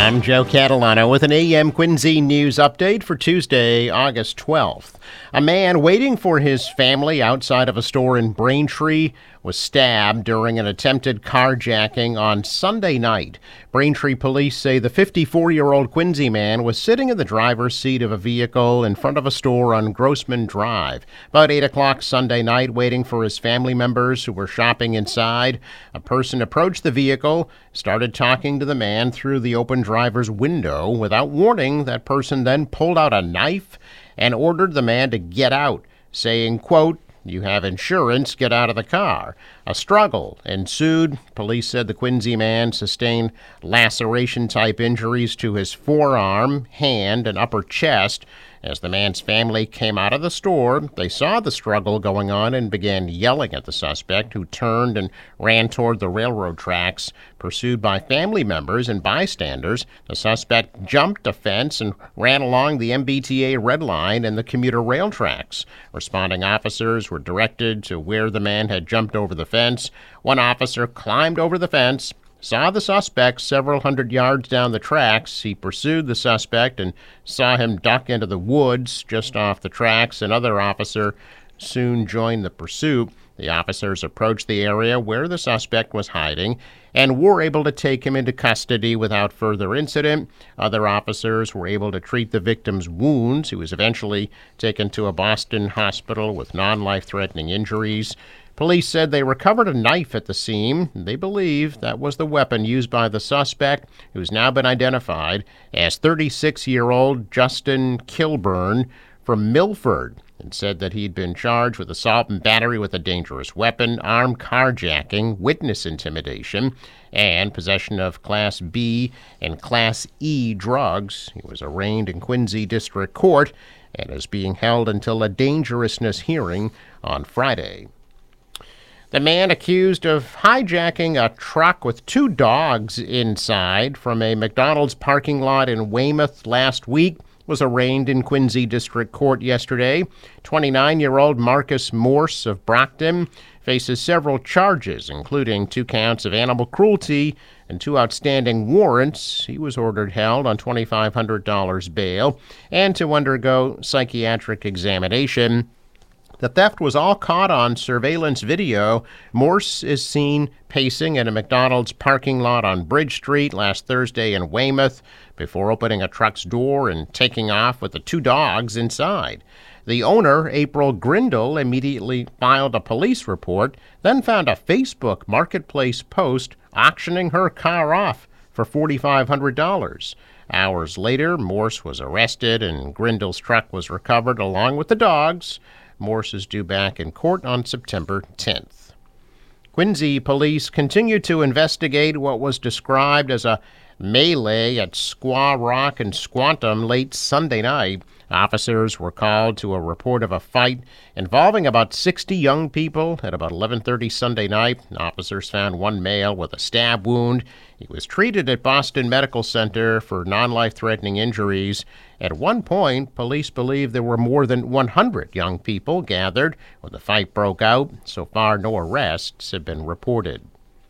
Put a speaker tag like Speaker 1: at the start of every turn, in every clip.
Speaker 1: I'm Joe Catalano with an AM Quincy news update for Tuesday, August 12th. A man waiting for his family outside of a store in Braintree was stabbed during an attempted carjacking on Sunday night. Braintree police say the 54-year-old Quincy man was sitting in the driver's seat of a vehicle in front of a store on Grossman Drive. About 8 o'clock Sunday night, waiting for his family members who were shopping inside, a person approached the vehicle, started talking to the man through the open driver's window. Without warning, that person then pulled out a knife and ordered the man to get out, saying, quote, "You have insurance, get out of the car." A struggle ensued. Police said the Quincy man sustained laceration-type injuries to his forearm, hand, and upper chest. As the man's family came out of the store, they saw the struggle going on and began yelling at the suspect, who turned and ran toward the railroad tracks. Pursued by family members and bystanders, the suspect jumped a fence and ran along the MBTA Red Line and the commuter rail tracks. Responding officers were directed to where the man had jumped over the fence. One officer climbed over the fence, saw the suspect several hundred yards down the tracks. He pursued the suspect and saw him duck into the woods just off the tracks. Another officer soon joined the pursuit. The officers approached the area where the suspect was hiding and were able to take him into custody without further incident. Other officers were able to treat the victim's wounds. He was eventually taken to a Boston hospital with non-life-threatening injuries. Police said they recovered a knife at the scene. They believe that was the weapon used by the suspect, who's now been identified as 36-year-old Justin Kilburn from Milford, and said that he'd been charged with assault and battery with a dangerous weapon, armed carjacking, witness intimidation, and possession of Class B and Class E drugs. He was arraigned in Quincy District Court and is being held until a dangerousness hearing on Friday. The man accused of hijacking a truck with 2 dogs inside from a McDonald's parking lot in Weymouth last week was arraigned in Quincy District Court yesterday. 29-year-old Marcus Morse of Brockton faces several charges, including 2 counts of animal cruelty and 2 outstanding warrants. He was ordered held on $2,500 bail and to undergo psychiatric examination. The theft was all caught on surveillance video. Morse is seen pacing at a McDonald's parking lot on Bridge Street last Thursday in Weymouth before opening a truck's door and taking off with the 2 dogs inside. The owner, April Grindle, immediately filed a police report, then found a Facebook Marketplace post auctioning her car off for $4,500. Hours later, Morse was arrested and Grindle's truck was recovered along with the dogs. Morse is due back in court on September 10th. Quincy police continue to investigate what was described as a melee at Squaw Rock and Squantum late Sunday night. Officers were called to a report of a fight involving about 60 young people at about 11:30 Sunday night. Officers found 1 male with a stab wound. He was treated at Boston Medical Center for non-life-threatening injuries. At one point, police believe there were more than 100 young people gathered when the fight broke out. So far, no arrests have been reported.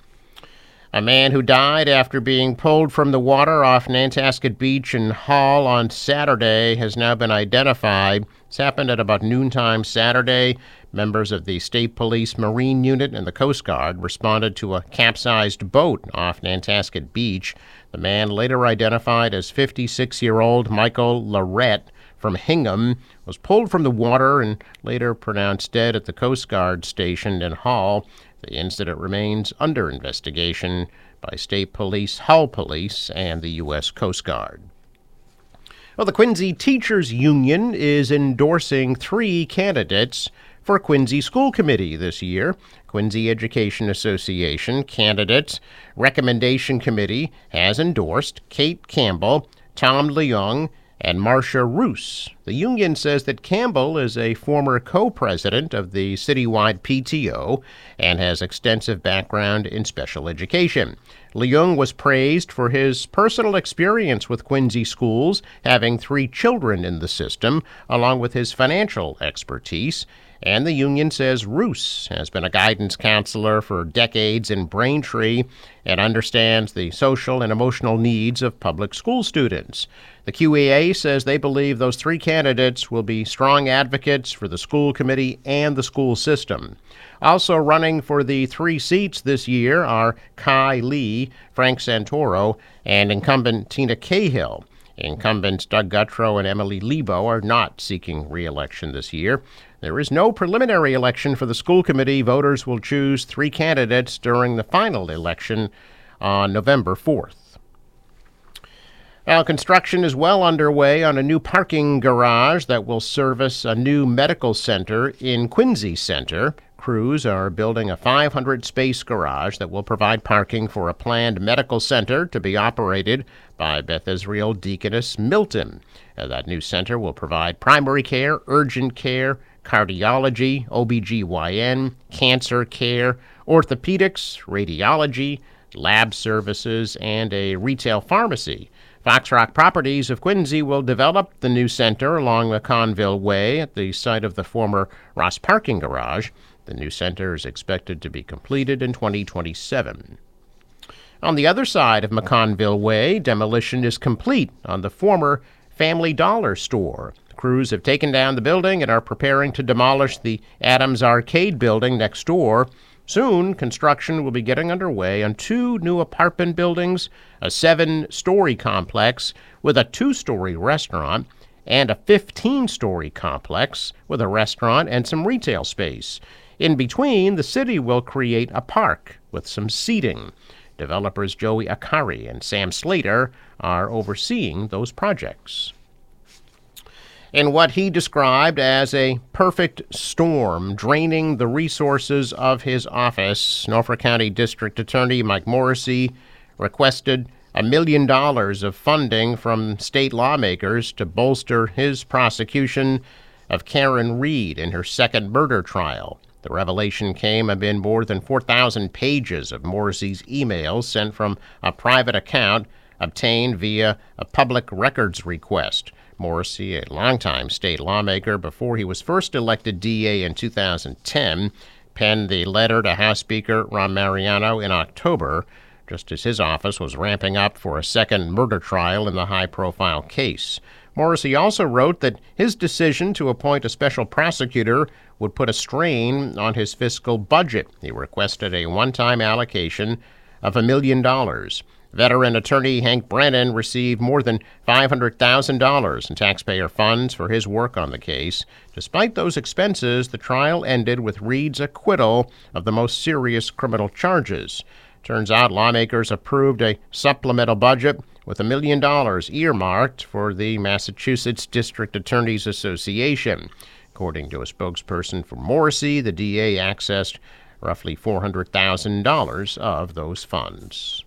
Speaker 1: A man who died after being pulled from the water off Nantasket Beach in Hull on Saturday has now been identified. This happened at about noontime Saturday. Members of the State Police Marine Unit and the Coast Guard responded to a capsized boat off Nantasket Beach. The man, later identified as 56-year-old Michael Larette from Hingham, was pulled from the water and later pronounced dead at the Coast Guard station in Hull. The incident remains under investigation by State Police, Hull Police, and the U.S. Coast Guard. Well, the Quincy Teachers Union is endorsing 3 candidates for Quincy School Committee this year. Quincy Education Association Candidates Recommendation Committee has endorsed Kate Campbell, Tom Leung, and Marcia Roos. The union says that Campbell is a former co-president of the citywide PTO and has extensive background in special education. Leung was praised for his personal experience with Quincy schools, having 3 children in the system, along with his financial expertise. And the union says Roos has been a guidance counselor for decades in Braintree and understands the social and emotional needs of public school students. The QEA says they believe those three candidates will be strong advocates for the school committee and the school system. Also running for the three seats this year are Kai Lee, Frank Santoro, and incumbent Tina Cahill. Incumbents Doug Gutrow and Emily Lebo are not seeking re-election this year. There is no preliminary election for the school committee. Voters will choose three candidates during the final election on November 4th. Now, construction is well underway on a new parking garage that will service a new medical center in Quincy Center. Crews are building a 500-space garage that will provide parking for a planned medical center to be operated by Beth Israel Deaconess Milton. That new center will provide primary care, urgent care, cardiology, OBGYN, cancer care, orthopedics, radiology, lab services, and a retail pharmacy. Foxrock Properties of Quincy will develop the new center along the Conville Way at the site of the former Ross Parking Garage. The new center is expected to be completed in 2027. On the other side of McConville Way, demolition is complete on the former Family Dollar store. Crews have taken down the building and are preparing to demolish the Adams Arcade building next door. Soon, construction will be getting underway on two new apartment buildings, a 7-story complex with a 2-story restaurant, and a 15-story complex with a restaurant and some retail space. In between, the city will create a park with some seating. Developers Joey Akari and Sam Slater are overseeing those projects. In what he described as a perfect storm draining the resources of his office, Norfolk County District Attorney Mike Morrissey requested $1 million of funding from state lawmakers to bolster his prosecution of Karen Reed in her second murder trial. The revelation came amid more than 4,000 pages of Morrissey's emails sent from a private account obtained via a public records request. Morrissey, a longtime state lawmaker before he was first elected DA in 2010, penned the letter to House Speaker Ron Mariano in October, just as his office was ramping up for a second murder trial in the high-profile case. Morrissey also wrote that his decision to appoint a special prosecutor would put a strain on his fiscal budget. He requested a one-time allocation of $1 million. Veteran attorney Hank Brennan received more than $500,000 in taxpayer funds for his work on the case. Despite those expenses, the trial ended with Reed's acquittal of the most serious criminal charges. Turns out lawmakers approved a supplemental budget with $1 million earmarked for the Massachusetts District Attorneys Association. According to a spokesperson for Morrissey, the DA accessed roughly $400,000 of those funds.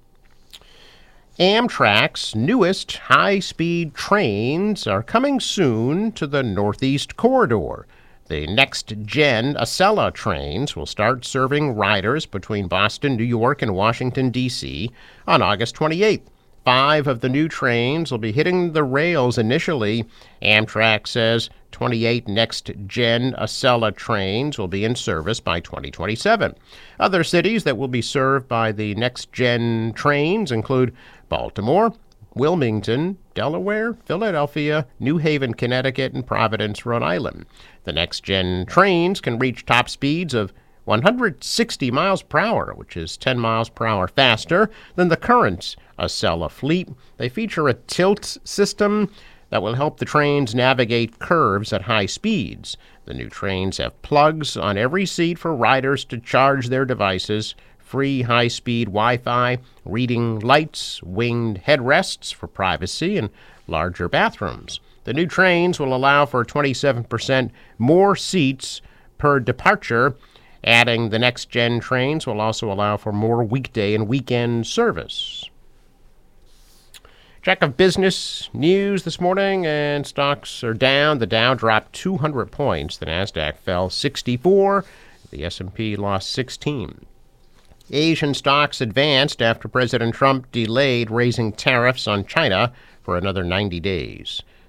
Speaker 1: Amtrak's newest high-speed trains are coming soon to the Northeast Corridor. The next-gen Acela trains will start serving riders between Boston, New York, and Washington, D.C. on August 28th. 5 of the new trains will be hitting the rails initially. Amtrak says 28 next-gen Acela trains will be in service by 2027. Other cities that will be served by the next-gen trains include Baltimore, Wilmington, Delaware, Philadelphia, New Haven, Connecticut, and Providence, Rhode Island. The next-gen trains can reach top speeds of 160 miles per hour, which is 10 miles per hour faster than the current Acela fleet. They feature a tilt system that will help the trains navigate curves at high speeds. The new trains have plugs on every seat for riders to charge their devices, free high-speed Wi-Fi, reading lights, winged headrests for privacy, and larger bathrooms. The new trains will allow for 27% more seats per departure. Adding the next-gen trains will also allow for more weekday and weekend service. Check of business news this morning, and stocks are down. The Dow dropped 200 points. The Nasdaq fell 64. The S&P lost 16. Asian stocks advanced after President Trump delayed raising tariffs on China for another 90 days.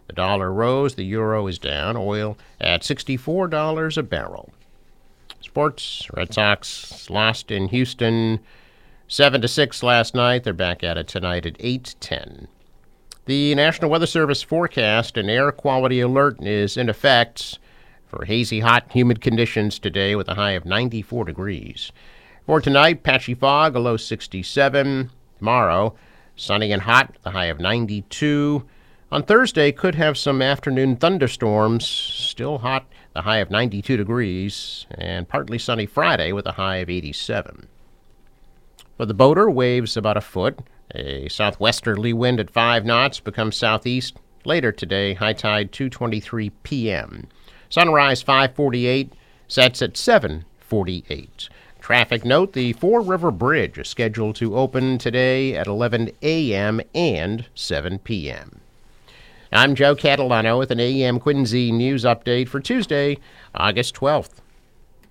Speaker 1: The dollar rose, the euro is down, oil at $64 a barrel. Sports, Red Sox lost in Houston 7-6 last night. They're back at it tonight at 8:10. The National Weather Service forecast, an air quality alert is in effect for hazy, hot, humid conditions today with a high of 94 degrees. For tonight, patchy fog, a low 67. Tomorrow, sunny and hot, the high of 92. On Thursday, could have some afternoon thunderstorms, still hot, the high of 92 degrees, and partly sunny Friday with a high of 87. For the boater, waves about a foot. A southwesterly wind at 5 knots becomes southeast later today, high tide 2:23 p.m. Sunrise 5:48, sets at 7:48. Traffic note, the Fore River Bridge is scheduled to open today at 11 a.m. and 7 p.m. I'm Joe Catalano with an AM Quincy news update for Tuesday, August 12th.